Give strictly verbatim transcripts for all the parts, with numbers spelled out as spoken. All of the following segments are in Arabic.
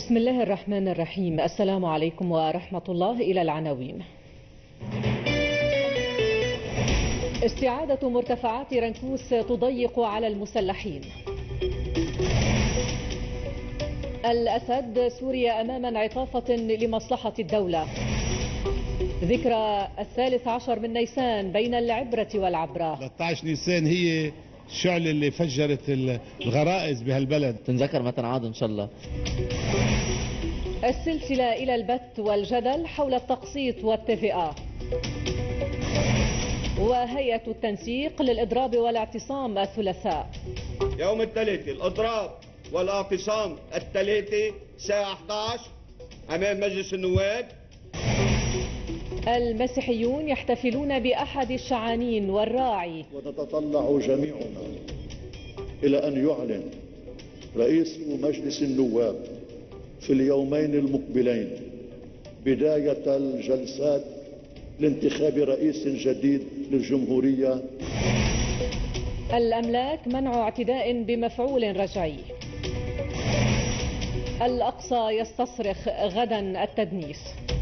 بسم الله الرحمن الرحيم. السلام عليكم ورحمة الله. إلى العناوين. استعادة مرتفعات رنكوس تضيق على المسلحين. الأسد: سوريا أمام انعطافة لمصلحة الدولة. ذكرى الثالث عشر من نيسان بين العبرة والعبرة. ثلاثة عشر نيسان هي الشعلة اللي فجرت الغرائز بهالبلد، تنذكر متى نعاد إن شاء الله. السلسلة إلى البت والجدل حول التقسيط والتي. وهيئة التنسيق للإضراب والاعتصام الثلاثاء. يوم الثلاثاء الإضراب والاعتصام الثلاثاء الساعة أحد عشر أمام مجلس النواب. المسيحيون يحتفلون بأحد الشعانين والراعي. ونتطلع جميعنا إلى أن يعلن رئيس مجلس النواب في اليومين المقبلين بداية الجلسات لانتخاب رئيس جديد للجمهورية. الأملاك: منع اعتداء بمفعول رجعي. الأقصى يستصرخ غدا التدنيس.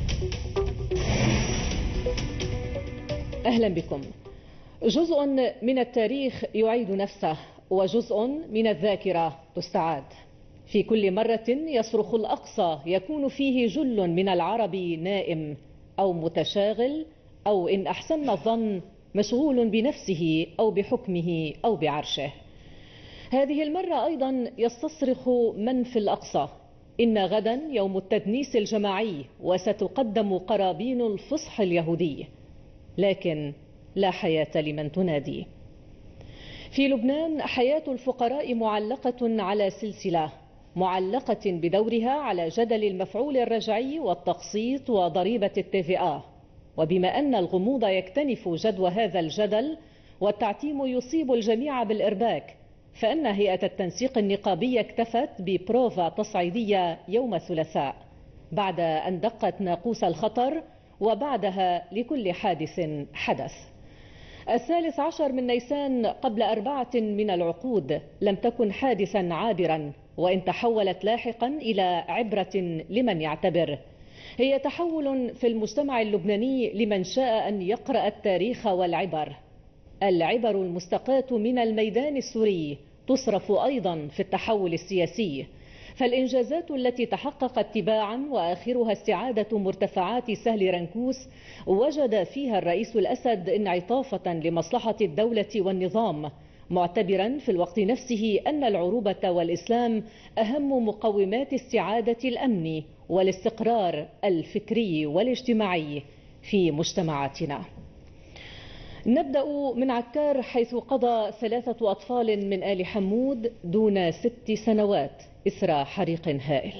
أهلا بكم. جزء من التاريخ يعيد نفسه، وجزء من الذاكرة تستعاد. في كل مرة يصرخ الأقصى يكون فيه جل من العرب نائم أو متشاغل، أو إن أحسن الظن مشغول بنفسه أو بحكمه أو بعرشه. هذه المرة أيضا يستصرخ من في الأقصى: إن غدا يوم التدنيس الجماعي وستقدم قرابين الفصح اليهودي، لكن لا حياة لمن تنادي. في لبنان حياة الفقراء معلقة على سلسلة، معلقة بدورها على جدل المفعول الرجعي والتقسيط وضريبة التي. وبما أن الغموض يكتنف جدوى هذا الجدل والتعتيم يصيب الجميع بالإرباك، فإن هيئة التنسيق النقابية اكتفت ببروفا تصعيدية يوم الثلاثاء بعد أن دقت ناقوس الخطر، وبعدها لكل حادث حدث. الثالث عشر من نيسان قبل أربعة من العقود لم تكن حادثا عابرا، وإن تحولت لاحقا إلى عبرة لمن يعتبر. هي تحول في المجتمع اللبناني لمن شاء أن يقرأ التاريخ والعبر. العبر المستقاة من الميدان السوري تصرف أيضا في التحول السياسي، فالإنجازات التي تحققت تباعا وآخرها استعادة مرتفعات سهل رنكوس وجد فيها الرئيس الأسد انعطافا لمصلحة الدولة والنظام، معتبرا في الوقت نفسه أن العروبة والإسلام أهم مقومات استعادة الأمن والاستقرار الفكري والاجتماعي في مجتمعاتنا. نبدأ من عكار، حيث قضى ثلاثة أطفال من آل حمود دون ست سنوات إثر حريق هائل.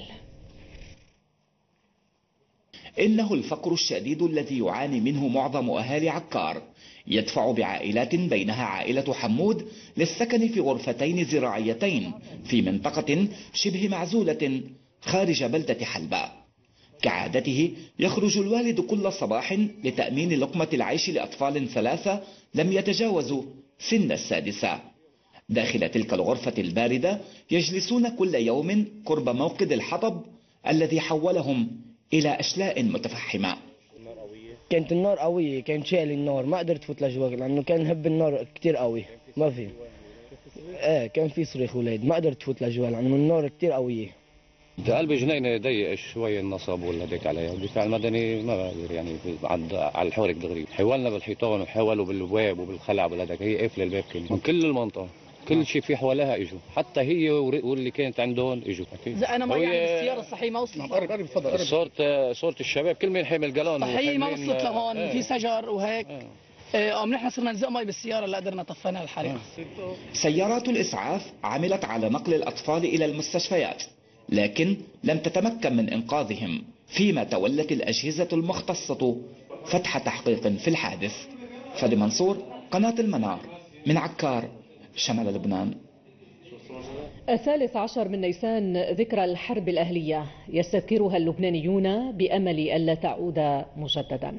إنه الفقر الشديد الذي يعاني منه معظم أهالي عكار يدفع بعائلات بينها عائلة حمود للسكن في غرفتين زراعيتين في منطقة شبه معزولة خارج بلدة حلبة. كعادته يخرج الوالد كل صباح لتأمين لقمة العيش لأطفال ثلاثة لم يتجاوزوا سن السادسة. داخل تلك الغرفة الباردة يجلسون كل يوم قرب موقد الحطب الذي حولهم إلى أشلاء متفحمة. كانت النار قوية، كان شايل النار، ما قدرت فوت لجوا لأنه كان هب النار كتير قوي، ما في. ايه كان في صريخ ولاد، ما قدرت فوت لجوا لأنه النار كتير قوية. قلب جنينة ضيق شوي النصب ولا ديك عليها، الدفاع المدني ما بقدر يعني على الحورك دغري، حاولنا بالحيطان وحاولوا بالبواب وبالخلع وبالهداك، هي قافلة الباب كله من كل المنطقة، كل شيء في حواليها اجوا، حتى هي واللي كانت عندهم اجوا. انا ما يعني بالسيارة الصحية ما وصلت. قرب قرب تفضل. صورة صورة الشباب كل مين حامل جالون صحية ما وصلت لهون، اه. في شجر وهيك. اه نحن صرنا نزق مي بالسيارة اللي قدرنا طفينا الحريق. اه. سيارات الإسعاف عملت على نقل الأطفال إلى المستشفيات، لكن لم تتمكن من إنقاذهم، فيما تولت الأجهزة المختصة فتح تحقيق في الحادث. فادي منصور، قناة المنار، من عكار، شمال لبنان. الثالث عشر من نيسان ذكرى الحرب الأهلية يستذكرها اللبنانيون بأمل ألا تعود مجددا.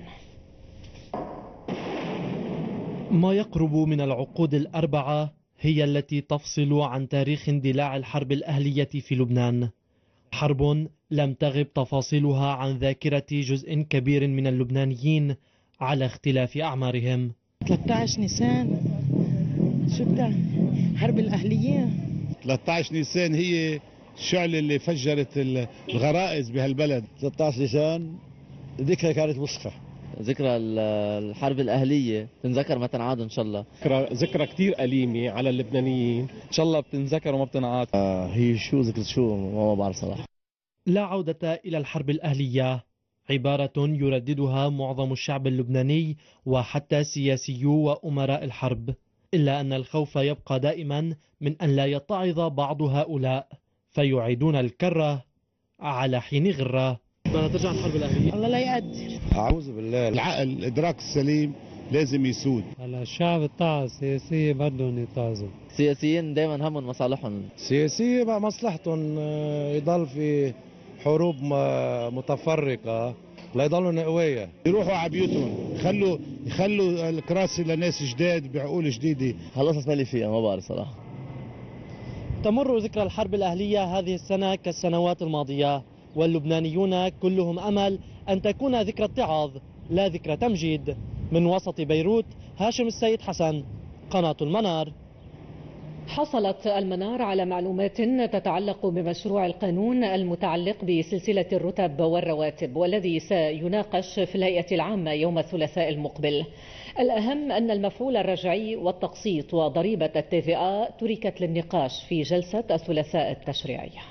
ما يقرب من العقود الأربعة هي التي تفصل عن تاريخ اندلاع الحرب الأهلية في لبنان، حرب لم تغب تفاصيلها عن ذاكرة جزء كبير من اللبنانيين على اختلاف أعمارهم. ثلاثة عشر نيسان شو بتاع حرب الأهلية. ثلاثة عشر نيسان هي الشعلة اللي فجرت الغرائز بهالبلد. ثلاثة عشر نيسان ذكرى كانت وسخة. ذكرى الحرب الأهلية تنذكر ما تنعاد إن شاء الله. ذكرى ذكرى كثير أليمة على اللبنانيين، إن شاء الله بتنذكر وما بتنعاد. آه هي شو ذكرى شو ما بعرف صراحة. لا عودة إلى الحرب الأهلية عبارة يرددها معظم الشعب اللبناني وحتى سياسيو وأمراء الحرب، إلا أن الخوف يبقى دائما من أن لا يتعظ بعض هؤلاء فيعيدون الكرة على حين غرة. بدها ترجع الحرب الأهلية. الله لا يقدر. أعوذ بالله. العقل الإدراك السليم لازم يسود. هلا الشعب اتعظ، السياسيين بدهم يتعظوا. السياسيين دائما همهم مصالحهم. السياسيين بقى مصلحتهم يضل في حروب متفرقة لا يضلوا نقوية. يروحوا على بيوتهم، يخلوا يخلوا الكراسي لناس جداد بعقول جديدة. هالقصص مالي فيها ما بعرف صراحة. تمر ذكرى الحرب الأهلية هذه السنة كالسنوات الماضية، واللبنانيون كلهم أمل أن تكون ذكرى اتعاظ لا ذكرى تمجيد. من وسط بيروت هاشم السيد حسن، قناة المنار. حصلت المنار على معلومات تتعلق بمشروع القانون المتعلق بسلسلة الرتب والرواتب، والذي سيناقش في الهيئة العامة يوم الثلاثاء المقبل. الأهم أن المفعول الرجعي والتقسيط وضريبة التي تركت للنقاش في جلسة الثلاثاء التشريعية.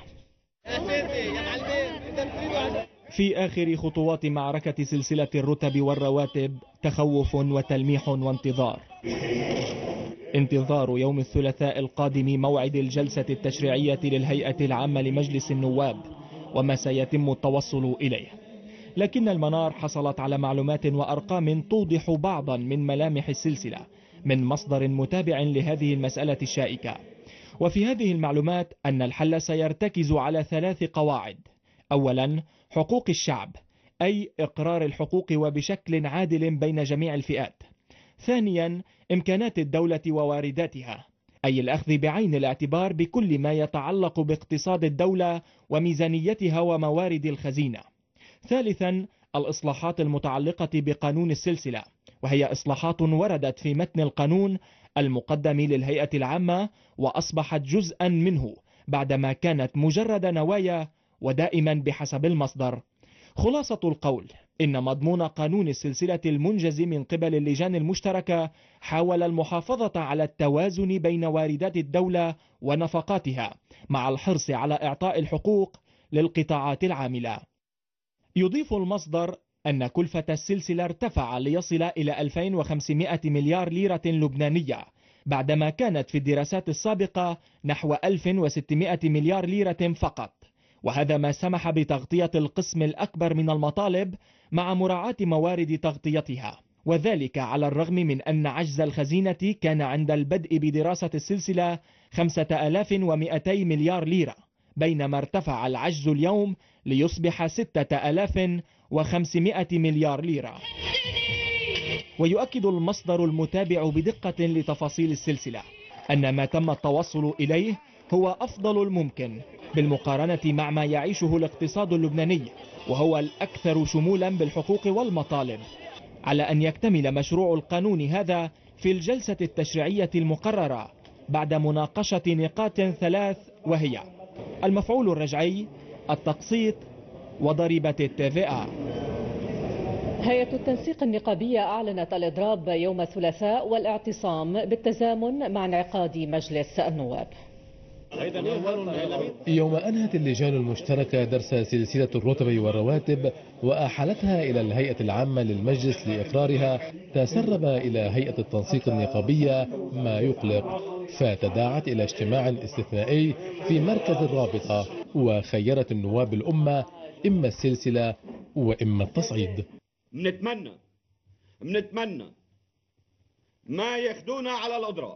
في آخر خطوات معركة سلسلة الرتب والرواتب تخوف وتلميح وانتظار. انتظار يوم الثلاثاء القادم موعد الجلسة التشريعية للهيئة العامة لمجلس النواب وما سيتم التوصل إليه. لكن المنار حصلت على معلومات وأرقام توضح بعضا من ملامح السلسلة من مصدر متابع لهذه المسألة الشائكة. وفي هذه المعلومات أن الحل سيرتكز على ثلاث قواعد. أولا، حقوق الشعب، أي إقرار الحقوق وبشكل عادل بين جميع الفئات. ثانيا، إمكانات الدولة ووارداتها، أي الأخذ بعين الاعتبار بكل ما يتعلق باقتصاد الدولة وميزانيتها وموارد الخزينة. ثالثا، الإصلاحات المتعلقة بقانون السلسلة، وهي إصلاحات وردت في متن القانون المقدم للهيئة العامة وأصبحت جزءا منه بعدما كانت مجرد نوايا ودائما بحسب المصدر. خلاصة القول إن مضمون قانون السلسلة المنجز من قبل اللجان المشتركة حاول المحافظة على التوازن بين واردات الدولة ونفقاتها مع الحرص على إعطاء الحقوق للقطاعات العاملة. يضيف المصدر أن كلفة السلسلة ارتفع ليصل إلى ألفين وخمسمائة مليار ليرة لبنانية، بعدما كانت في الدراسات السابقة نحو ألف وستمائة مليار ليرة فقط، وهذا ما سمح بتغطية القسم الأكبر من المطالب مع مراعاة موارد تغطيتها، وذلك على الرغم من أن عجز الخزينة كان عند البدء بدراسة السلسلة خمسة آلاف ومئتي مليار ليرة، بينما ارتفع العجز اليوم ليصبح ستة آلاف وخمسمائة مليار ليرة. ويؤكد المصدر المتابع بدقة لتفاصيل السلسلة أن ما تم التوصل إليه هو أفضل الممكن بالمقارنة مع ما يعيشه الاقتصاد اللبناني، وهو الأكثر شمولا بالحقوق والمطالب، على أن يكتمل مشروع القانون هذا في الجلسة التشريعية المقررة بعد مناقشة نقاط ثلاث، وهي المفعول الرجعي، التقسيط، وضريبة التي. هيئة التنسيق النقابية أعلنت الإضراب يوم الثلاثاء والاعتصام بالتزامن مع انعقاد مجلس النواب. يوم أنهت اللجان المشتركة درس سلسلة الرتب والرواتب وأحالتها إلى الهيئة العامة للمجلس لإقرارها، تسرب إلى هيئة التنسيق النقابية ما يقلق، فتداعت إلى اجتماع استثنائي في مركز الرابطة، وخيرت النواب الأمة إما السلسلة وإما التصعيد. منتمنى منتمنى ما ياخدونا على الأضراب،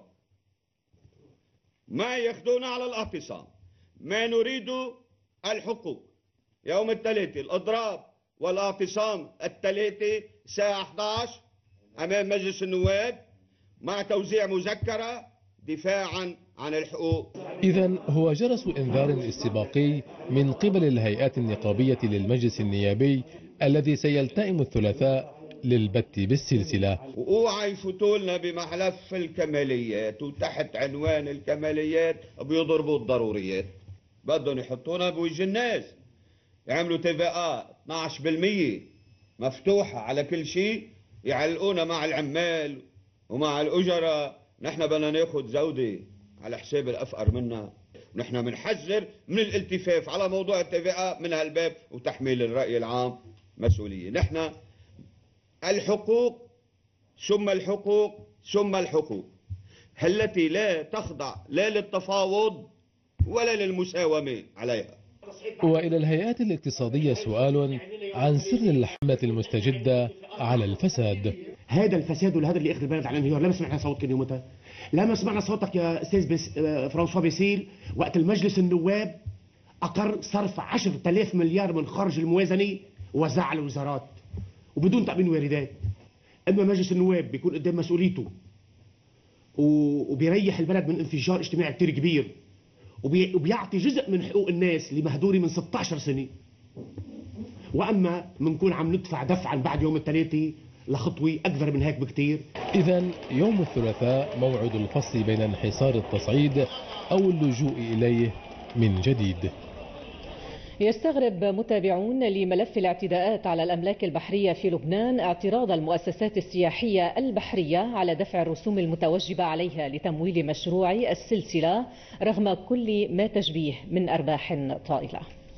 ما ياخدونا على الاعتصام، ما نريد الحقوق. يوم الثلاثاء الأضراب والاعتصام الثلاثة الساعة أحد عشر أمام مجلس النواب مع توزيع مذكرة دفاعا عن الحقوق. إذا هو جرس إنذار استباقي من قبل الهيئات النقابية للمجلس النيابي الذي سيلتئم الثلاثاء للبت بالسلسلة. واوعى يفوتوا لنا بمحلف الكماليات، وتحت عنوان الكماليات بيضربوا الضروريات. بدهم يحطونا بوجه الناس، يعملوا تي في إيه اثنعش بالمئة مفتوحة على كل شيء، يعلقونا مع العمال ومع الأجراء. نحن بدنا ناخذ زودة على حساب الأفقر منا، ونحن بنحذر من الالتفاف على موضوع التي في إيه من هالباب وتحميل الرأي العام مسؤولية. نحن الحقوق ثم الحقوق ثم الحقوق التي لا تخضع لا للتفاوض ولا للمساومة عليها. وإلى الهيئات الاقتصادية سؤال عن سر الحملة المستجدة على الفساد. هذا الفساد والهدر اللي اخذ البلد على الانهيار، لما سمعنا صوتك يومتها، لما سمعنا صوتك يا استاذ بس فرانسوا بيسيل وقت المجلس النواب اقر صرف عشرة آلاف مليار من خارج الموازنه ووزعها على الوزارات وبدون تامين واردات. اما مجلس النواب بيكون قدام مسؤوليته وبيريح البلد من انفجار اجتماعي كتير كبير، وبيعطي جزء من حقوق الناس اللي مهدوري من ستة عشر سنه، واما بنكون عم ندفع دفعا بعد يوم الثلاثاء لخطوه اكبر من هيك بكتير. اذا يوم الثلاثاء موعد الفصل بين انحصار التصعيد او اللجوء اليه من جديد. يستغرب متابعون لملف الاعتداءات على الأملاك البحرية في لبنان اعتراض المؤسسات السياحية البحرية على دفع الرسوم المتوجبة عليها لتمويل مشروع السلسلة رغم كل ما تجبيه من أرباح طائلة.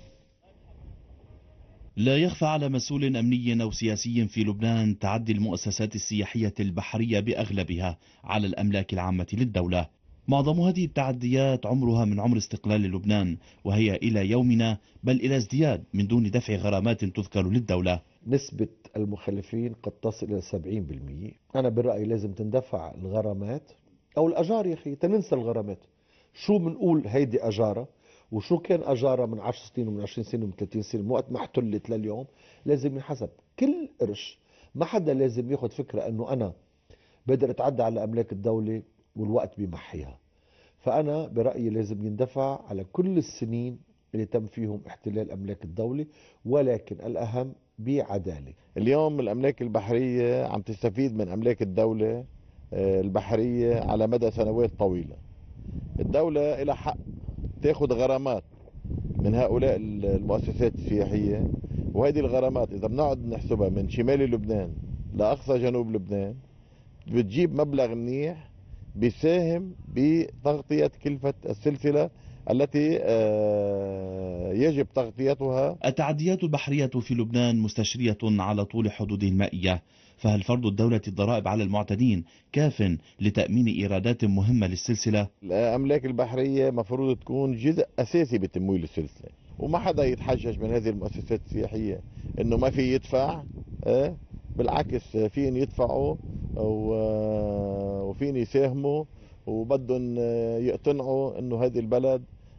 لا يخفى على مسؤول أمني أو سياسي في لبنان تعدي المؤسسات السياحية البحرية بأغلبها على الأملاك العامة للدولة. معظم هذه التعديات عمرها من عمر استقلال لبنان، وهي إلى يومنا بل إلى ازدياد من دون دفع غرامات تذكر للدولة. نسبة المخالفين قد تصل إلى سبعين بالمئة. أنا برأيي لازم تندفع الغرامات أو الأجار. يا أخي تننسى الغرامات، شو بنقول هيدي أجارة وشو كان أجارة من عشر سنين ومن عشرين سنة ومن ثلاثين سنة من وقت ما احتلت لليوم. لازم ينحسب كل قرش. ما حدا لازم ياخد فكرة أنه أنا بقدر أتعدى على أملاك الدولة والوقت بيمحيها. فأنا برأيي لازم يندفع على كل السنين اللي تم فيهم احتلال أملاك الدولة، ولكن الأهم بعدالة. اليوم الأملاك البحرية عم تستفيد من أملاك الدولة البحرية على مدى سنوات طويلة. الدولة إلى حق تاخد غرامات من هؤلاء المؤسسات السياحية، وهذه الغرامات إذا بنقعد نحسبها من شمال لبنان لأقصى جنوب لبنان بتجيب مبلغ منيح بيساهم بتغطية كلفة السلسلة التي يجب تغطيتها. التعديات البحرية في لبنان مستشرية على طول حدوده المائية، فهل فرض الدولة الضرائب على المعتدين كاف لتأمين إيرادات مهمة للسلسلة؟ الأملاك البحرية مفروض تكون جزء أساسي بتمويل السلسلة، وما حدا يتحجج من هذه المؤسسات السياحية إنه ما في يدفع. أه؟ بالعكس فين يدفعوا وفين يساهموا، وبدهم يقتنعوا انه هذه البلد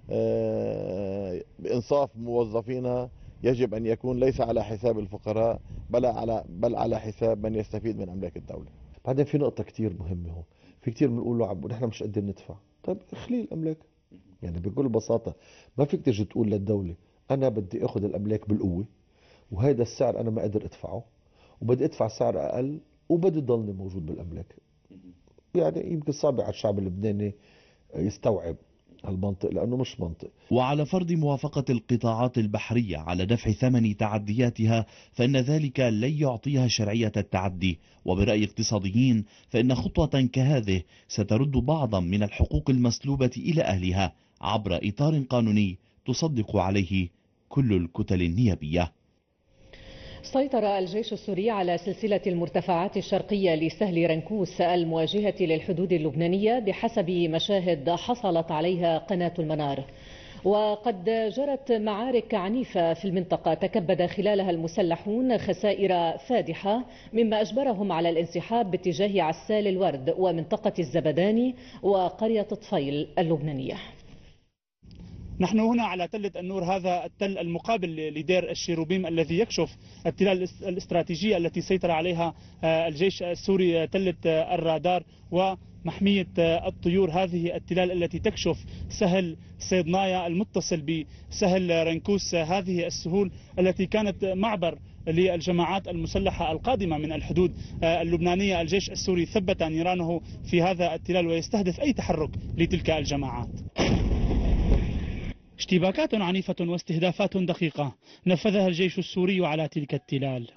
بانصاف موظفينها يجب ان يكون ليس على حساب الفقراء بل على بل على حساب من يستفيد من املاك الدوله. بعدين في نقطه كثير مهمه هون، في كثير بنقول له نحن مش قادرين ندفع. طيب اخلي الاملاك، يعني بكل بساطه ما فيك تيجي تقول للدوله انا بدي اخذ الاملاك بالقوه وهذا السعر انا ما قادر ادفعه وبدي ادفع سعر اقل وبدي ضلني موجود بالاملاك. يعني يمكن صعب على الشعب اللبناني يستوعب هالمنطق لانه مش منطق. وعلى فرض موافقة القطاعات البحرية على دفع ثمن تعدياتها فإن ذلك لن يعطيها شرعية التعدي، وبرأي اقتصاديين فإن خطوة كهذه سترد بعضا من الحقوق المسلوبة إلى أهلها عبر إطار قانوني تصدق عليه كل الكتل النيابية. سيطر الجيش السوري على سلسلة المرتفعات الشرقية لسهل رنكوس المواجهة للحدود اللبنانية بحسب مشاهد حصلت عليها قناة المنار. وقد جرت معارك عنيفة في المنطقة تكبد خلالها المسلحون خسائر فادحة مما أجبرهم على الانسحاب باتجاه عسال الورد ومنطقة الزبداني وقرية طفيل اللبنانية. نحن هنا على تلة النور، هذا التل المقابل لدير الشيروبيم الذي يكشف التلال الاستراتيجية التي سيطر عليها الجيش السوري، تلة الرادار. و محمية الطيور، هذه التلال التي تكشف سهل صيدنايا المتصل بسهل رنكوس، هذه السهول التي كانت معبر للجماعات المسلحة القادمة من الحدود اللبنانية. الجيش السوري ثبت نيرانه في هذا التلال ويستهدف أي تحرك لتلك الجماعات. اشتباكات عنيفة واستهدافات دقيقة نفذها الجيش السوري على تلك التلال.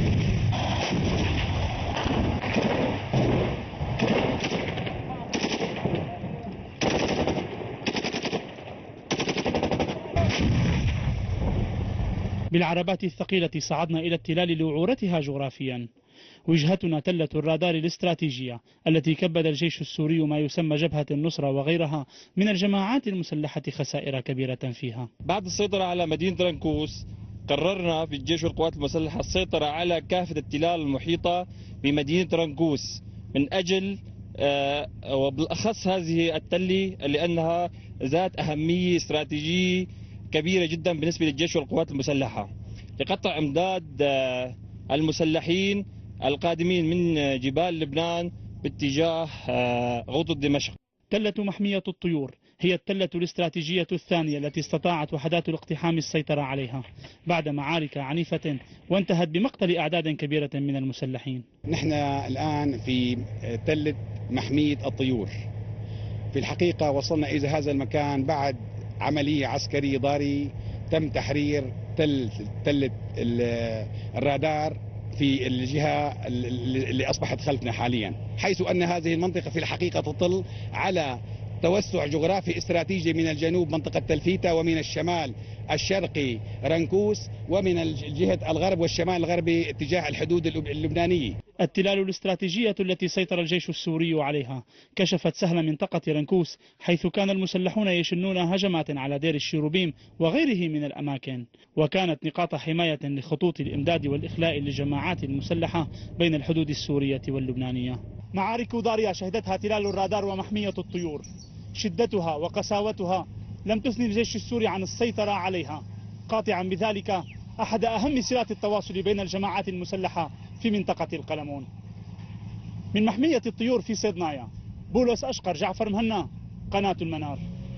بالعربات الثقيلة صعدنا إلى التلال لوعورتها جغرافيا. وجهتنا تلة الرادار الاستراتيجية التي كبد الجيش السوري ما يسمى جبهة النصرة وغيرها من الجماعات المسلحة خسائر كبيرة فيها. بعد السيطرة على مدينة رنكوس قررنا في الجيش والقوات المسلحة السيطرة على كافة التلال المحيطة بمدينة رنكوس من أجل وبالأخص هذه التلة لأنها ذات أهمية استراتيجية كبيرة جدا بالنسبة للجيش والقوات المسلحة لقطع امداد المسلحين القادمين من جبال لبنان باتجاه غوطة دمشق. تلة محمية الطيور هي التلة الاستراتيجية الثانية التي استطاعت وحدات الاقتحام السيطرة عليها بعد معارك عنيفة وانتهت بمقتل أعداد كبيرة من المسلحين. نحن الآن في تلة محمية الطيور. في الحقيقة وصلنا إلى هذا المكان بعد عملية عسكرية ضارية تم تحرير تل تلة الرادار في الجهة اللي أصبحت خلفنا حاليا، حيث أن هذه المنطقة في الحقيقة تطل على توسع جغرافي استراتيجي من الجنوب منطقة تلفيتا، ومن الشمال الشرقي رنكوس، ومن الجهة الغرب والشمال الغربي اتجاه الحدود اللبنانية. التلال الاستراتيجية التي سيطر الجيش السوري عليها كشفت سهل منطقة رنكوس، حيث كان المسلحون يشنون هجمات على دير الشيروبيم وغيره من الأماكن، وكانت نقاط حماية لخطوط الإمداد والإخلاء للجماعات المسلحة بين الحدود السورية واللبنانية. معارك ضارية شهدتها تلال الرادار ومحمية الطيور، شدتها وقساوتها لم تثني الجيش السوري عن السيطرة عليها، قاطعا بذلك أحد أهم صلات التواصل بين الجماعات المسلحة في منطقة القلمون. من محمية الطيور في صيدنايا، بولس أشقر، جعفر مهنا، قناة المنار.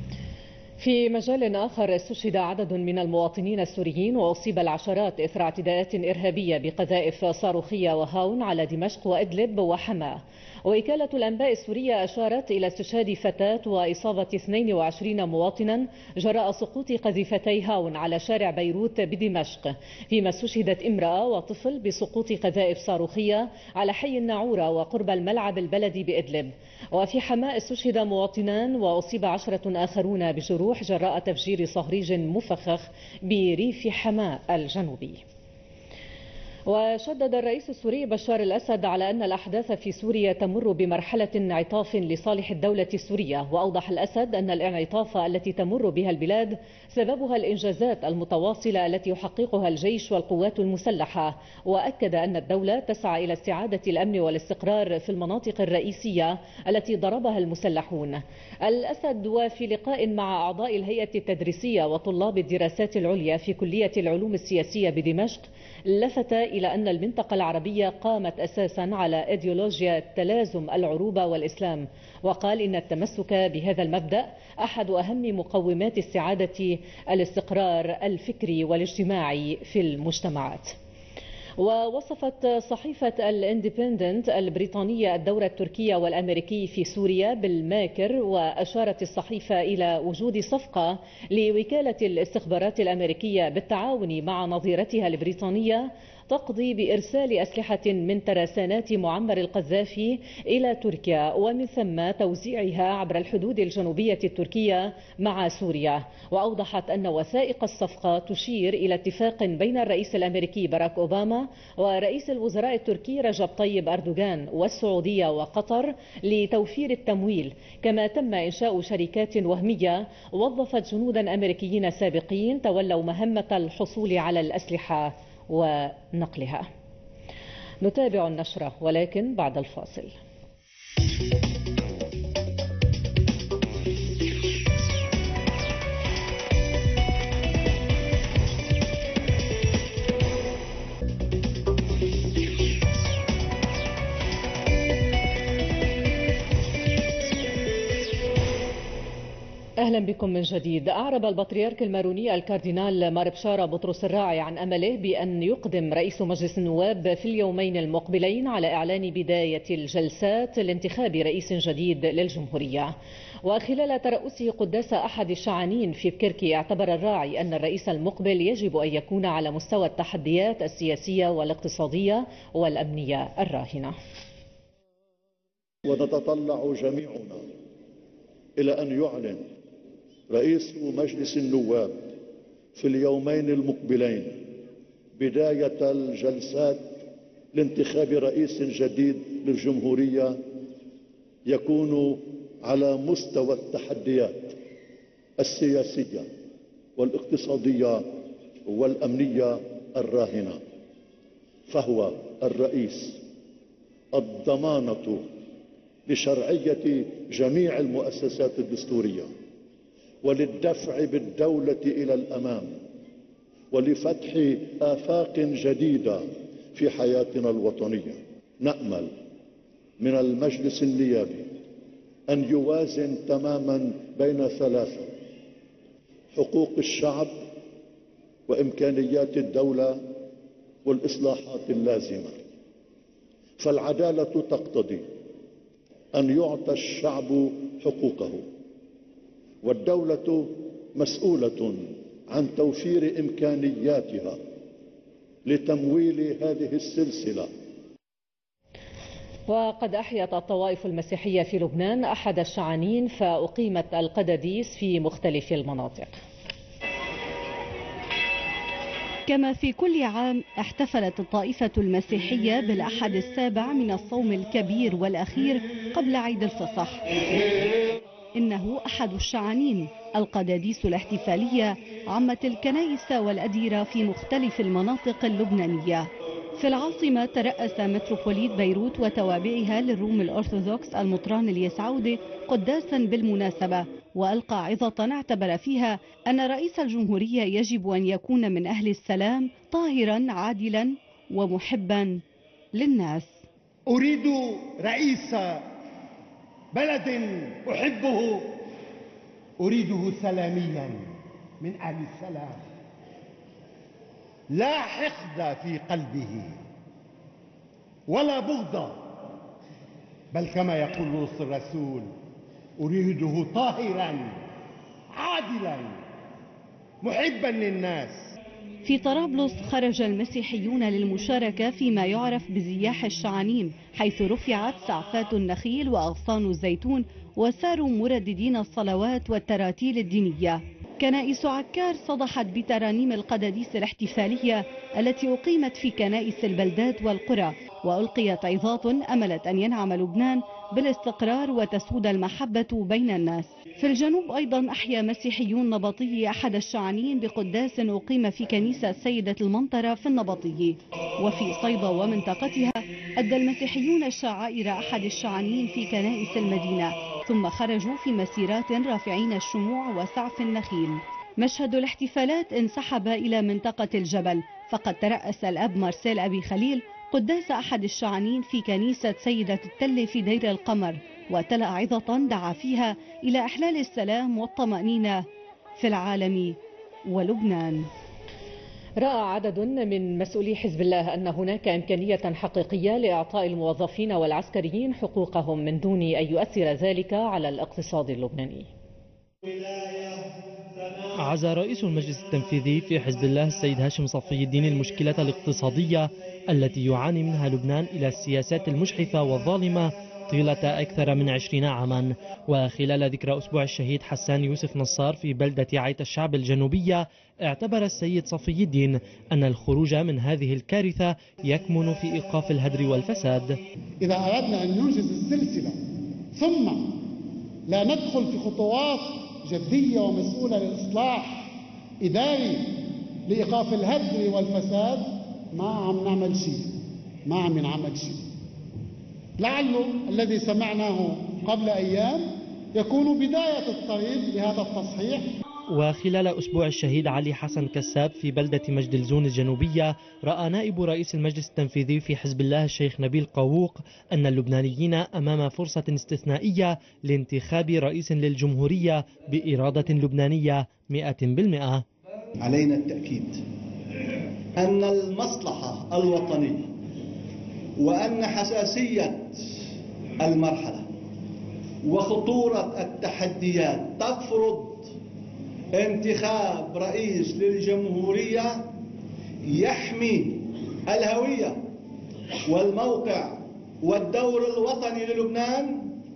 في مجال آخر، استشهد عدد من المواطنين السوريين وأصيب العشرات إثر اعتداءات إرهابية بقذائف صاروخية وهاون على دمشق وإدلب وحماة. وكالة الأنباء السورية أشارت إلى استشهاد فتاة وإصابة اثنين وعشرين مواطنا جراء سقوط قذيفتي هاون على شارع بيروت بدمشق، فيما استشهدت امرأة وطفل بسقوط قذائف صاروخية على حي الناعورة وقرب الملعب البلدي بإدلب. وفي حماة استشهد مواطنان وأصيب عشرة آخرون بجروح جراء تفجير صهريج مفخخ بريف حماة الجنوبي. وشدد الرئيس السوري بشار الأسد على أن الأحداث في سوريا تمر بمرحلة انعطاف لصالح الدولة السورية. وأوضح الأسد أن الانعطاف التي تمر بها البلاد سببها الإنجازات المتواصلة التي يحققها الجيش والقوات المسلحة، وأكد أن الدولة تسعى إلى استعادة الأمن والاستقرار في المناطق الرئيسية التي ضربها المسلحون. الأسد وفي لقاء مع أعضاء الهيئة التدريسية وطلاب الدراسات العليا في كلية العلوم السياسية بدمشق لفت إلى أن المنطقة العربية قامت أساسا على إيديولوجيا تلازم العروبة والإسلام، وقال إن التمسك بهذا المبدأ أحد أهم مقومات استعادة الاستقرار الفكري والاجتماعي في المجتمعات. ووصفت صحيفة الاندبندنت البريطانية الدور التركي والأمريكي في سوريا بالماكر، وأشارت الصحيفة إلى وجود صفقة لوكالة الاستخبارات الأمريكية بالتعاون مع نظيرتها البريطانية تقضي بإرسال أسلحة من ترسانات معمر القذافي إلى تركيا، ومن ثم توزيعها عبر الحدود الجنوبية التركية مع سوريا. وأوضحت أن وثائق الصفقة تشير إلى اتفاق بين الرئيس الأمريكي باراك أوباما ورئيس الوزراء التركي رجب طيب أردوغان والسعودية وقطر لتوفير التمويل، كما تم إنشاء شركات وهمية وظفت جنودا أمريكيين سابقين تولوا مهمة الحصول على الأسلحة ونقلها. نتابع النشرة ولكن بعد الفاصل. أهلا بكم من جديد. أعرب البطريرك الماروني الكاردينال مار بشارة بطرس الراعي عن أمله بأن يقدم رئيس مجلس النواب في اليومين المقبلين على إعلان بداية الجلسات لانتخاب رئيس جديد للجمهورية. وخلال ترأسه قداس أحد الشعانين في بكركي، اعتبر الراعي أن الرئيس المقبل يجب أن يكون على مستوى التحديات السياسية والاقتصادية والأمنية الراهنة. ونتطلع جميعنا إلى أن يعلن رئيس مجلس النواب في اليومين المقبلين بداية الجلسات لانتخاب رئيس جديد للجمهورية يكون على مستوى التحديات السياسية والاقتصادية والأمنية الراهنة، فهو الرئيس الضمانة لشرعية جميع المؤسسات الدستورية وللدفع بالدولة إلى الأمام ولفتح آفاق جديدة في حياتنا الوطنية. نأمل من المجلس النيابي أن يوازن تماما بين ثلاثة: حقوق الشعب وإمكانيات الدولة والإصلاحات اللازمة. فالعدالة تقتضي أن يعطى الشعب حقوقه، والدولة مسؤولة عن توفير إمكانياتها لتمويل هذه السلسلة. وقد أحيت الطوائف المسيحية في لبنان أحد الشعانين، فأقيمت القداديس في مختلف المناطق. كما في كل عام احتفلت الطائفة المسيحية بالأحد السابع من الصوم الكبير والأخير قبل عيد الفصح. إنه أحد الشعانين. القداديس الاحتفالية عمت الكنائس والأديرة في مختلف المناطق اللبنانية. في العاصمة ترأس متروبوليت بيروت وتوابعها للروم الأرثوذكس المطران الياس عودة قداسا بالمناسبة، وألقى عظة اعتبر فيها أن رئيس الجمهورية يجب أن يكون من أهل السلام، طاهرا عادلا ومحبا للناس. أريد رئيس بلد أحبه، أريده سلاميا من أهل السلام، لا حقد في قلبه ولا بغض، بل كما يقول نص الرسول أريده طاهرا عادلا محبا للناس. في طرابلس خرج المسيحيون للمشاركة فيما يعرف بزياح الشعانين، حيث رفعت سعفات النخيل وأغصان الزيتون وساروا مرددين الصلوات والتراتيل الدينية. كنائس عكار صدحت بترانيم القداديس الاحتفالية التي أقيمت في كنائس البلدات والقرى، وألقيت عظات أملت أن ينعم لبنان بالاستقرار وتسود المحبة بين الناس. في الجنوب أيضا أحيا مسيحيون نبطي أحد الشعانين بقداس أقيم في كنيسة سيدة المنطرة في النبطي. وفي صيدا ومنطقتها أدى المسيحيون الشعائر أحد الشعانين في كنائس المدينة، ثم خرجوا في مسيرات رافعين الشموع وسعف النخيل. مشهد الاحتفالات انسحب إلى منطقة الجبل، فقد ترأس الأب مارسيل أبي خليل قداس أحد الشعانين في كنيسة سيدة التل في دير القمر، وتلا عظة دعا فيها إلى إحلال السلام والطمأنينة في العالم ولبنان. رأى عدد من مسؤولي حزب الله أن هناك إمكانية حقيقية لإعطاء الموظفين والعسكريين حقوقهم من دون أن يؤثر ذلك على الاقتصاد اللبناني. عزى رئيس المجلس التنفيذي في حزب الله السيد هاشم صفي الدين المشكلة الاقتصادية التي يعاني منها لبنان إلى السياسات المجحفة والظالمة طيلة أكثر من عشرين عاما. وخلال ذكرى أسبوع الشهيد حسان يوسف نصار في بلدة عيت الشعب الجنوبية، اعتبر السيد صفي الدين أن الخروج من هذه الكارثة يكمن في إيقاف الهدر والفساد. إذا أردنا أن ننجز السلسلة ثم لا ندخل في خطوات جدية ومسؤولة للإصلاح إداري لإيقاف الهدر والفساد، ما عم نعمل شيء، ما عم نعمل شيء. لعله الذي سمعناه قبل أيام يكون بداية الطريق لهذا التصحيح. وخلال أسبوع الشهيد علي حسن كساب في بلدة مجدلزون الجنوبية، رأى نائب رئيس المجلس التنفيذي في حزب الله الشيخ نبيل قاووق أن اللبنانيين أمام فرصة استثنائية لانتخاب رئيس للجمهورية بإرادة لبنانية مئة بالمئة. علينا التأكيد أن المصلحة الوطنية وأن حساسية المرحلة وخطورة التحديات تفرض انتخاب رئيس للجمهورية يحمي الهوية والموقع والدور الوطني للبنان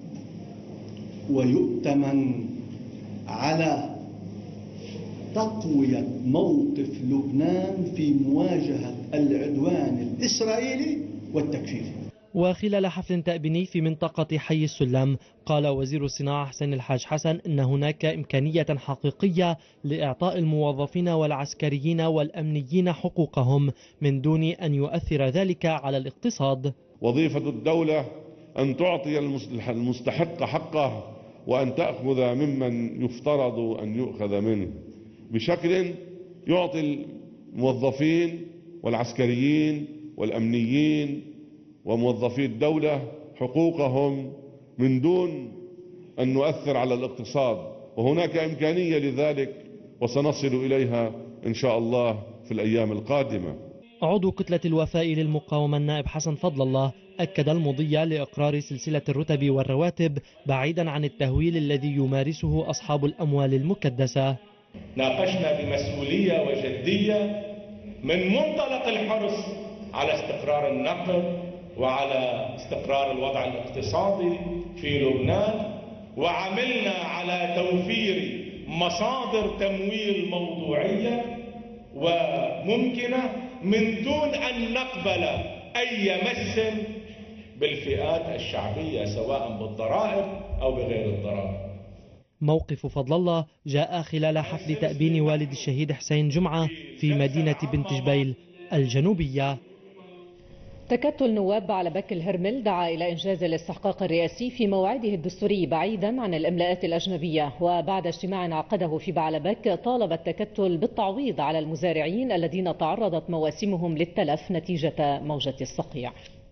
ويؤتمن على تقوية موقف لبنان في مواجهة العدوان الإسرائيلي والتكفيري. وخلال حفل تأبيني في منطقة حي السلم، قال وزير الصناعة حسين الحاج حسن إن هناك إمكانية حقيقية لإعطاء الموظفين والعسكريين والأمنيين حقوقهم من دون أن يؤثر ذلك على الاقتصاد. وظيفة الدولة أن تعطي المستحق حقه وأن تأخذ ممن يفترض أن يؤخذ منه بشكل يعطي الموظفين والعسكريين والأمنيين وموظفي الدولة حقوقهم من دون أن نؤثر على الاقتصاد، وهناك إمكانية لذلك وسنصل إليها إن شاء الله في الأيام القادمة. عضو كتلة الوفاء للمقاومة النائب حسن فضل الله أكد المضي لإقرار سلسلة الرتب والرواتب بعيدا عن التهويل الذي يمارسه أصحاب الأموال المكدسة. ناقشنا بمسؤولية وجدية من منطلق الحرص على استقرار النقد وعلى استقرار الوضع الاقتصادي في لبنان، وعملنا على توفير مصادر تمويل موضوعية وممكنة من دون أن نقبل أي مس بالفئات الشعبية سواء بالضرائب أو بغير الضرائب. موقف فضل الله جاء خلال حفل تأبين والد الشهيد حسين جمعة في مدينة بنت جبيل الجنوبية. تكتل نواب بعلبك الهرمل دعا إلى إنجاز الاستحقاق الرئاسي في موعده الدستوري بعيدا عن الإملاءات الأجنبية، وبعد اجتماع عقده في بعلبك طالب التكتل بالتعويض على المزارعين الذين تعرضت مواسمهم للتلف نتيجة موجة الصقيع.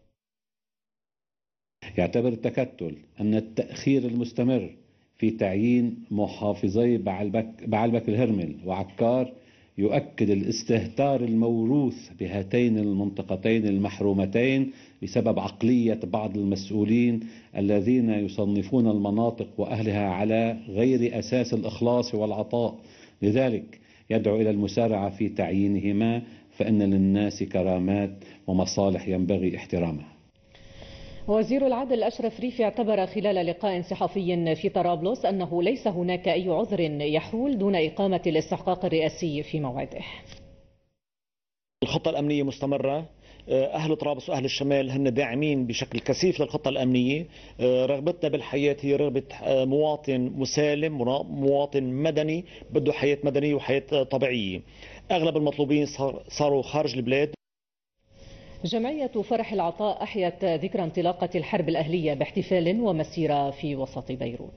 يعتبر التكتل أن التأخير المستمر في تعيين محافظي بعلبك, بعلبك الهرمل وعكار يؤكد الاستهتار الموروث بهاتين المنطقتين المحرومتين بسبب عقلية بعض المسؤولين الذين يصنفون المناطق وأهلها على غير أساس الإخلاص والعطاء. لذلك يدعو إلى المسارعة في تعيينهما، فإن للناس كرامات ومصالح ينبغي احترامها. وزير العدل أشرف ريفي اعتبر خلال لقاء صحفي في طرابلس أنه ليس هناك أي عذر يحول دون إقامة الاستحقاق الرئاسي في موعده. الخطة الأمنية مستمرة، أهل طرابلس وأهل الشمال هن داعمين بشكل كثيف للخطة الأمنية. رغبتنا بالحياة هي رغبة مواطن مسالم، مواطن مدني بده حياة مدنية وحياة طبيعية. أغلب المطلوبين صاروا خارج البلاد. جمعية فرح العطاء أحيت ذكرى انطلاقة الحرب الأهلية باحتفال ومسيرة في وسط بيروت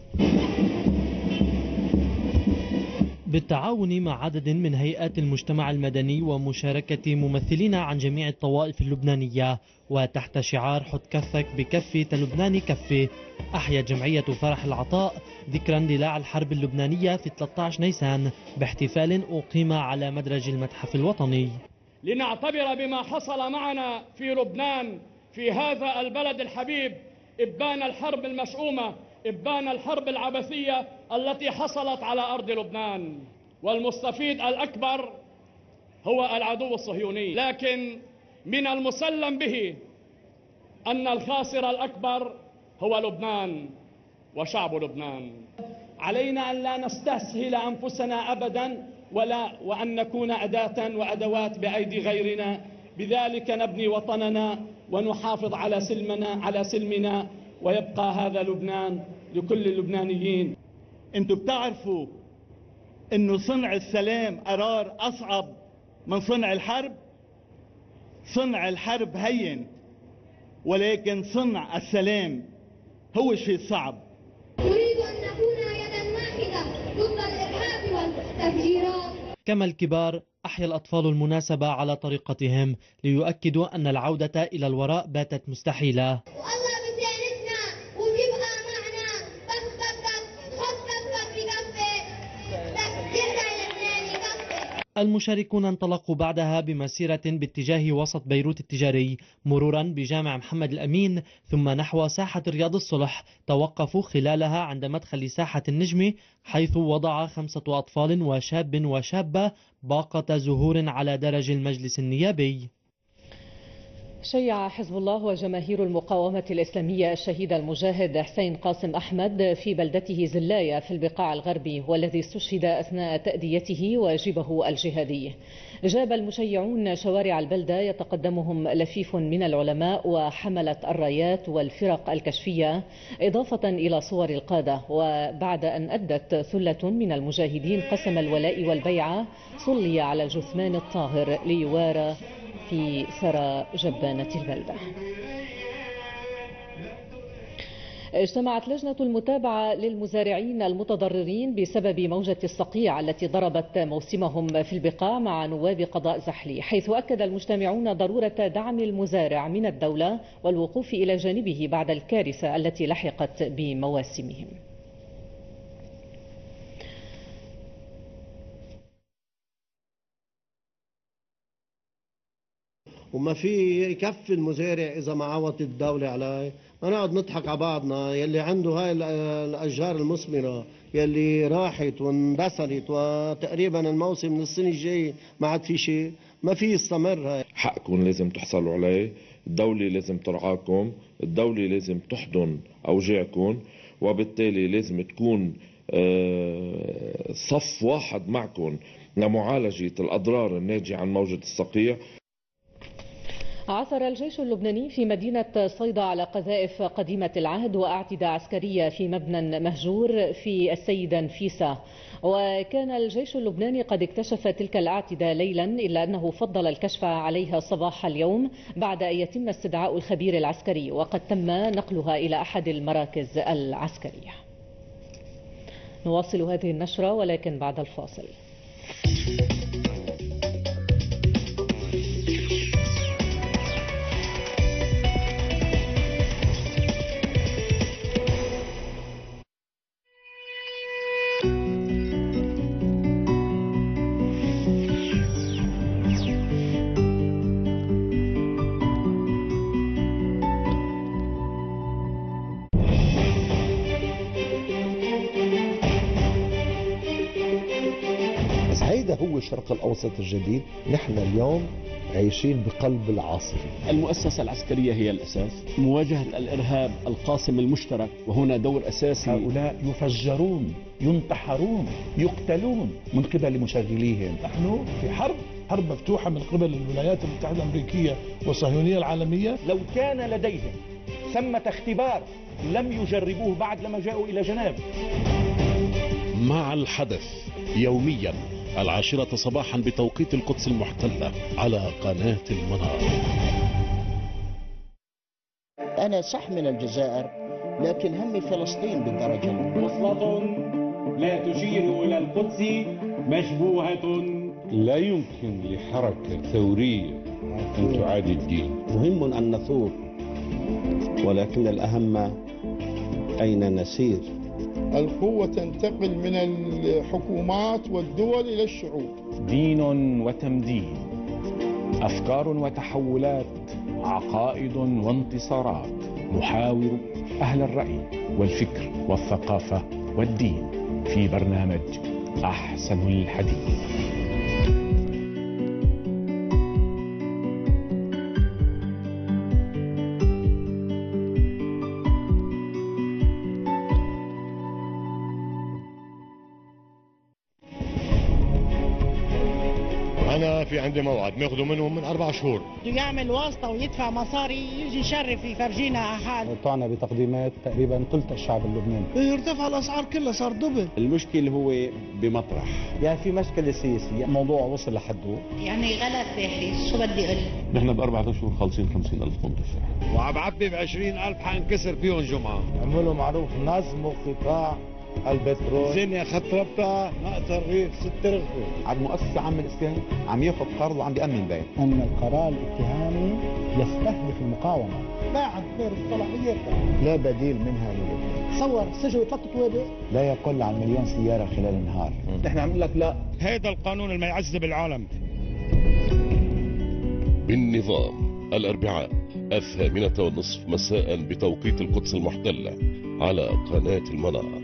بالتعاون مع عدد من هيئات المجتمع المدني ومشاركة ممثلين عن جميع الطوائف اللبنانية، وتحت شعار حط كفك بكفي تلبناني كفي. أحيت جمعية فرح العطاء ذكرى اندلاع الحرب اللبنانية في ثلاثة عشر نيسان باحتفال أقيم على مدرج المتحف الوطني، لنعتبر بما حصل معنا في لبنان في هذا البلد الحبيب إبان الحرب المشؤومة، إبان الحرب العبثية التي حصلت على أرض لبنان، والمستفيد الأكبر هو العدو الصهيوني، لكن من المسلم به أن الخاسر الأكبر هو لبنان وشعب لبنان. علينا أن لا نستسهل أنفسنا أبدا ولا وأن نكون أداة وأدوات بأيدي غيرنا، بذلك نبني وطننا ونحافظ على سلمنا على سلمنا، ويبقى هذا لبنان لكل اللبنانيين. انتوا بتعرفوا انه صنع السلام قرار اصعب من صنع الحرب. صنع الحرب هين، ولكن صنع السلام هو الشيء الصعب. نريد ان نكون يدا واحده ضد الارهاب كما الكبار أحيا الأطفال المناسبة على طريقتهم ليؤكدوا أن العودة إلى الوراء باتت مستحيلة. المشاركون انطلقوا بعدها بمسيرة باتجاه وسط بيروت التجاري مرورا بجامع محمد الأمين ثم نحو ساحة رياض الصلح، توقفوا خلالها عند مدخل ساحة النجمة حيث وضع خمسة أطفال وشاب وشابة باقة زهور على درج المجلس النيابي. شيع حزب الله وجماهير المقاومة الإسلامية الشهيد المجاهد حسين قاسم أحمد في بلدته زلاية في البقاع الغربي والذي استشهد أثناء تأديته واجبه الجهادي. جاب المشيعون شوارع البلدة يتقدمهم لفيف من العلماء وحملة الرايات والفرق الكشفية إضافة إلى صور القادة، وبعد أن أدت ثلة من المجاهدين قسم الولاء والبيعة صلي على الجثمان الطاهر ليوارى في ثرى جبانة البلدة. اجتمعت لجنة المتابعة للمزارعين المتضررين بسبب موجة الصقيع التي ضربت موسمهم في البقاع مع نواب قضاء زحلي، حيث أكد المجتمعون ضرورة دعم المزارع من الدولة والوقوف إلى جانبه بعد الكارثة التي لحقت بمواسمهم. وما في يكفي المزارع اذا ما عوضت الدوله عليه، ما نقعد نضحك على بعضنا. يلي عنده هاي الاشجار المثمره يلي راحت واندثرت وتقريبا الموسم من السنه الجايه ما عاد في شيء، ما في يستمر. هاي حقكم لازم تحصلوا عليه، الدوله لازم ترعاكم، الدوله لازم تحضن اوجاعكم، وبالتالي لازم تكون صف واحد معكم لمعالجه الاضرار الناجيه عن موجه الصقيع. عثر الجيش اللبناني في مدينة صيدا على قذائف قديمة العهد وأعتدة عسكرية في مبنى مهجور في السيدة نفيسة، وكان الجيش اللبناني قد اكتشف تلك الأعتدة ليلا، إلا أنه فضل الكشف عليها صباح اليوم بعد أن يتم استدعاء الخبير العسكري، وقد تم نقلها إلى أحد المراكز العسكرية. نواصل هذه النشرة ولكن بعد الفاصل. هو الشرق الأوسط الجديد. نحن اليوم عايشين بقلب العاصفة. المؤسسة العسكرية هي الأساس، مواجهة الإرهاب القاسم المشترك، وهنا دور أساسي. هؤلاء يفجرون، ينتحرون، يقتلون من قبل مشغليهم. نحن في حرب حرب مفتوحة من قبل الولايات المتحدة الأمريكية والصهيونية العالمية. لو كان لديهم ثمة اختبار لم يجربوه بعد لما جاءوا إلى جنيف. مع الحدث يوميا العاشرة صباحا بتوقيت القدس المحتلة على قناة المنار. أنا صح من الجزائر لكن همي فلسطين بالدرجة. وصلة لا تشير إلى القدس مشبوهة. لا يمكن لحركة ثورية أن تعادي الدين. مهم أن نثور ولكن الأهم أين نسير. القوة تنتقل من الحكومات والدول إلى الشعوب. دين وتمدين، أفكار وتحولات، عقائد وانتصارات. نحاور أهل الرأي والفكر والثقافة والدين في برنامج أحسن الحديث. أنا في عندي موعد بياخذوا منهم من أربع شهور. بده يعمل واسطة ويدفع مصاري يجي يشرف يفرجينا حال. طعنا بتقديمات تقريبا ثلث الشعب اللبناني. ارتفع الأسعار كلها صار دبل. المشكلة هو بمطرح. يعني في مشكلة سياسية، الموضوع وصل لحده. يعني غلا ساحي، شو بدي أقول؟ نحن بأربعة أشهر خالصين خمسين ألف طن تفاح. وعم بعبي بعشرين ألف حنكسر فيهم جمعة. عملوا معروف، نظموا قطاع البترول الدنيا خطربتها ناقص الرغيف ست رغفه. على المؤسسة العامة للإسكان عم ياخذ قرض وعم بيأمن بيت. أن القرار الاتهامي يستهدف المقاومة لا عن غير الصلاحيات. لا بديل منها للبنى. تصور سجن ثلاث طوابق لا يقل عن مليون سيارة خلال النهار. نحن عم نقول لك لا. هذا القانون اللي ما يعذب العالم. بالنظام الأربعاء الثامنة والنصف مساء بتوقيت القدس المحتلة على قناة المنار.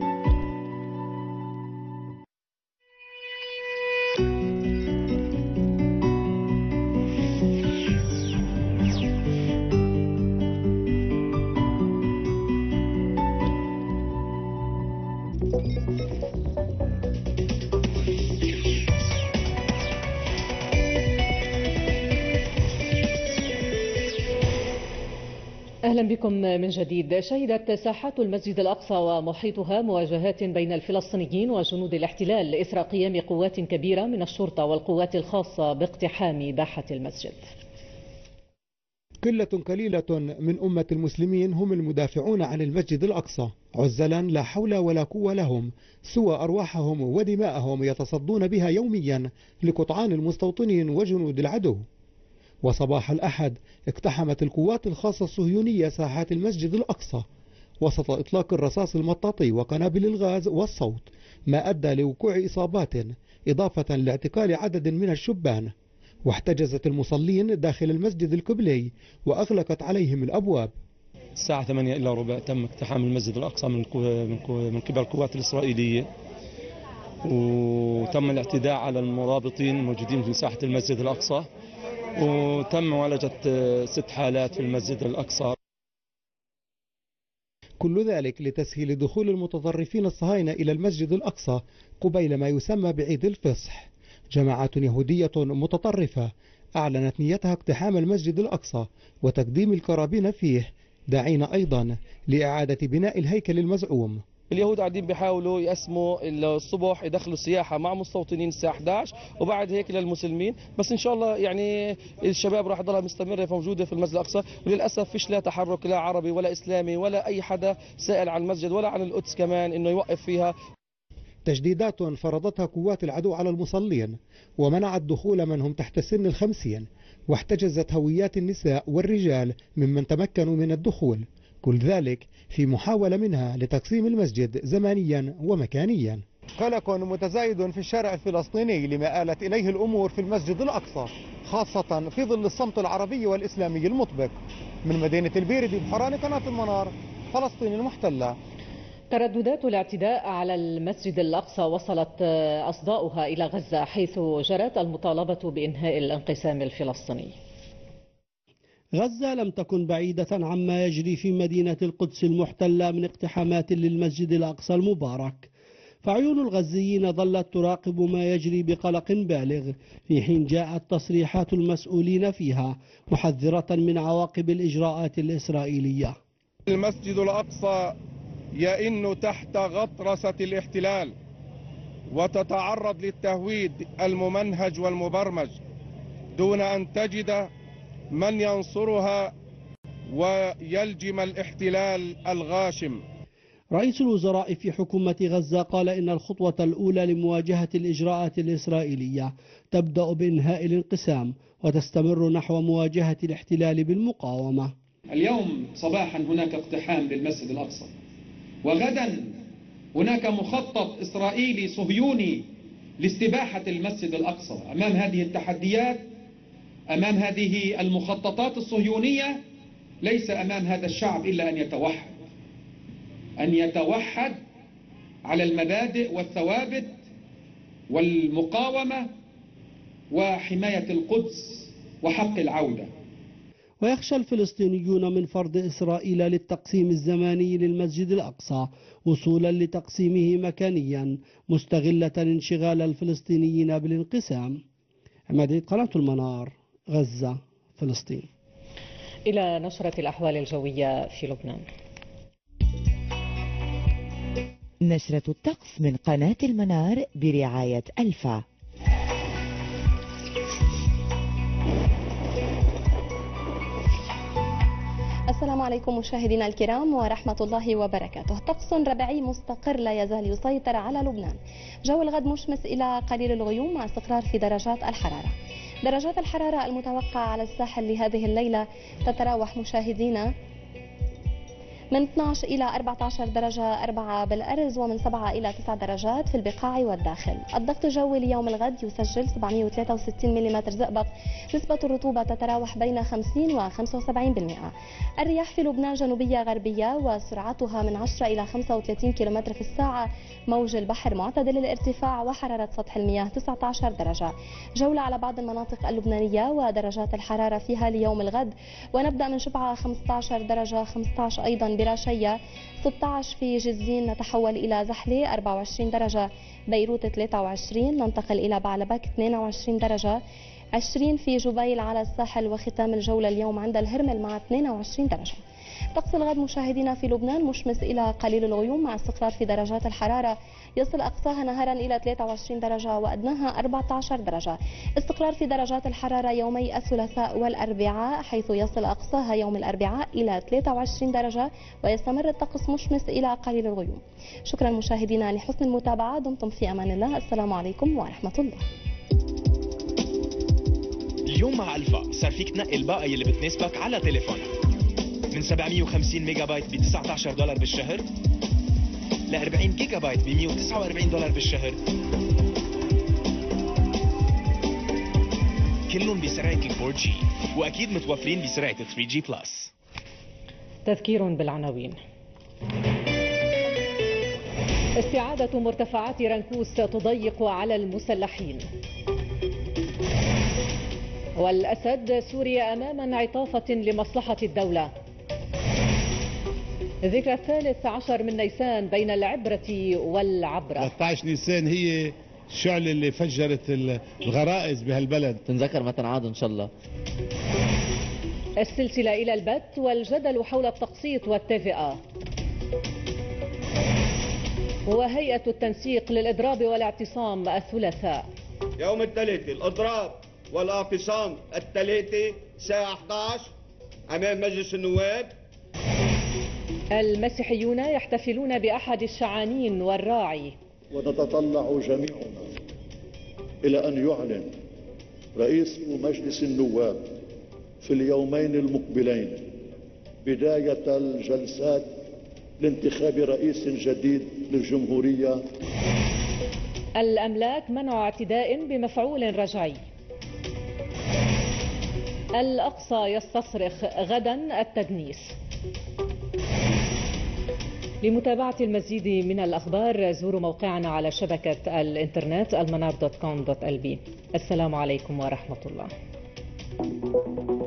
أهلا بكم من جديد. شهدت ساحات المسجد الأقصى ومحيطها مواجهات بين الفلسطينيين وجنود الاحتلال إثر قيام قوات كبيرة من الشرطة والقوات الخاصة باقتحام باحة المسجد. قلة قليلة من أمة المسلمين هم المدافعون عن المسجد الأقصى، عزلا لا حول ولا قوة لهم سوى أرواحهم ودماءهم يتصدون بها يوميا لقطعان المستوطنين وجنود العدو. وصباح الأحد اقتحمت القوات الخاصة الصهيونية ساحات المسجد الأقصى وسط إطلاق الرصاص المطاطي وقنابل الغاز والصوت، ما أدى لوقوع إصابات إضافة لاعتقال عدد من الشبان. واحتجزت المصلين داخل المسجد القبلي وأغلقت عليهم الأبواب. الساعة ثمانية إلا ربع تم اقتحام المسجد الأقصى من من قبل القوات الإسرائيلية، وتم الاعتداء على المرابطين الموجودين في ساحة المسجد الأقصى، وتم معالجة ست حالات في المسجد الأقصى. كل ذلك لتسهيل دخول المتطرفين الصهاينة إلى المسجد الأقصى قبيل ما يسمى بعيد الفصح. جماعات يهودية متطرفة أعلنت نيتها اقتحام المسجد الأقصى وتقديم القرابين فيه، داعين أيضا لإعادة بناء الهيكل المزعوم. اليهود قاعدين بيحاولوا يقسموا الصبح يدخلوا السياحة مع مستوطنين الساعة إحدى عشر وبعد هيك للمسلمين، بس إن شاء الله يعني الشباب راح تضلها مستمرة موجودة في المسجد الأقصى، وللأسف فيش لا تحرك لا عربي ولا إسلامي ولا أي حدا سائل عن المسجد ولا عن القدس كمان إنه يوقف فيها. تجديدات فرضتها قوات العدو على المصلين ومنعت دخول من هم تحت سن الخمسين، واحتجزت هويات النساء والرجال ممن تمكنوا من الدخول، كل ذلك في محاولة منها لتقسيم المسجد زمانيا ومكانيا. قلق متزايد في الشارع الفلسطيني لما آلت إليه الأمور في المسجد الأقصى، خاصة في ظل الصمت العربي والإسلامي المطبق. من مدينة البيردي بحران قناة المنار، فلسطين المحتلة. ترددات الاعتداء على المسجد الأقصى وصلت أصداؤها إلى غزة، حيث جرت المطالبة بإنهاء الانقسام الفلسطيني. غزة لم تكن بعيدة عما يجري في مدينة القدس المحتلة من اقتحامات للمسجد الأقصى المبارك، فعيون الغزيين ظلت تراقب ما يجري بقلق بالغ، في حين جاءت تصريحات المسؤولين فيها محذرة من عواقب الإجراءات الإسرائيلية. المسجد الأقصى يئن تحت غطرسة الاحتلال وتتعرض للتهويد الممنهج والمبرمج دون أن تجد من ينصرها ويلجم الاحتلال الغاشم. رئيس الوزراء في حكومة غزة قال إن الخطوة الأولى لمواجهة الإجراءات الإسرائيلية تبدأ بإنهاء الانقسام وتستمر نحو مواجهة الاحتلال بالمقاومة. اليوم صباحا هناك اقتحام للمسجد الأقصى، وغدا هناك مخطط إسرائيلي صهيوني لاستباحة المسجد الأقصى. أمام هذه التحديات، أمام هذه المخططات الصهيونية، ليس أمام هذا الشعب إلا أن يتوحد، أن يتوحد على المبادئ والثوابت والمقاومة وحماية القدس وحق العودة. ويخشى الفلسطينيون من فرض إسرائيل للتقسيم الزماني للمسجد الأقصى وصولا لتقسيمه مكانيا، مستغلة انشغال الفلسطينيين بالانقسام. عماد قناة المنار، غزة، فلسطين. إلى نشرة الأحوال الجوية في لبنان. نشرة الطقس من قناة المنار برعاية ألفا. السلام عليكم مشاهدينا الكرام ورحمة الله وبركاته. طقس ربيعي مستقر لا يزال يسيطر على لبنان. جو الغد مشمس إلى قليل الغيوم مع استقرار في درجات الحرارة. درجات الحرارة المتوقعة على الساحل لهذه الليلة تتراوح مشاهدينا من اثني عشر إلى أربعة عشر درجة أربعة بالأرز، ومن سبعة إلى تسعة درجات في البقاع والداخل. الضغط الجوي ليوم الغد يسجل سبعمئة وثلاثة وستين ملم زئبق. نسبة الرطوبة تتراوح بين خمسين و خمسة وسبعين بالمئة. الرياح في لبنان جنوبية غربية وسرعتها من عشرة إلى خمسة وثلاثين كيلومتر في الساعة. موج البحر معتدل الارتفاع وحرارة سطح المياه تسعة عشر درجة. جولة على بعض المناطق اللبنانية ودرجات الحرارة فيها ليوم الغد، ونبدأ من شبعة خمسة عشر درجة، خمسة عشر أيضا براشية، ستة عشر في جزين، نتحول إلى زحلة أربعة وعشرين درجة، بيروت ثلاثة وعشرين، ننتقل إلى بعلبك اثنين وعشرين درجة، عشرين في جبيل على الساحل، وختام الجولة اليوم عند الهرمل مع اثنين وعشرين درجة. طقس الغد مشاهدينا في لبنان مشمس إلى قليل الغيوم مع استقرار في درجات الحرارة، يصل أقصاها نهارا إلى ثلاثة وعشرين درجة وأدناها أربعة عشر درجة. استقرار في درجات الحرارة يومي الثلاثاء والأربعاء، حيث يصل أقصاها يوم الأربعاء إلى ثلاثة وعشرين درجة، ويستمر الطقس مشمس إلى قليل الغيوم. شكرا مشاهدينا لحسن المتابعة، دمتم في أمان الله. السلام عليكم ورحمة الله. اليوم مع ألفا صار فيك تنقي الباقة اللي بتناسبك على تليفونك، من سبعمئة وخمسين ميجا بايت ب تسعة عشر دولار بالشهر ل أربعين جيجا بايت ب مئة وتسعة وأربعين دولار بالشهر، كلهم بسرعة ال فور جي، وأكيد متوفرين بسرعة ال ثري جي بلس. تذكير بالعناوين. استعادة مرتفعات رنكوس تضيق على المسلحين. والأسد سوريا أمام انعطافة لمصلحة الدولة. ذكرى الثالث عشر من نيسان بين العبرة والعبرة. ثلاثة عشر نيسان هي الشعلة اللي فجرت الغرائز بهالبلد، تنذكر متى نعاد إن شاء الله. السلسلة إلى البت والجدل حول التقسيط والتفئة. وهيئة التنسيق للإضراب والاعتصام الثلاثاء. يوم الثلاثاء الإضراب والاعتصام الثلاثة الساعة أحد عشر أمام مجلس النواب. المسيحيون يحتفلون بأحد الشعانين والراعي. ونتطلع جميعنا إلى أن يعلن رئيس مجلس النواب في اليومين المقبلين بداية الجلسات لانتخاب رئيس جديد للجمهورية. الأملاك منع اعتداء بمفعول رجعي. الأقصى يستصرخ غدا التدنيس. لمتابعة المزيد من الأخبار زوروا موقعنا على شبكة الإنترنت المنار دوت كوم دوت إل بي. السلام عليكم ورحمة الله.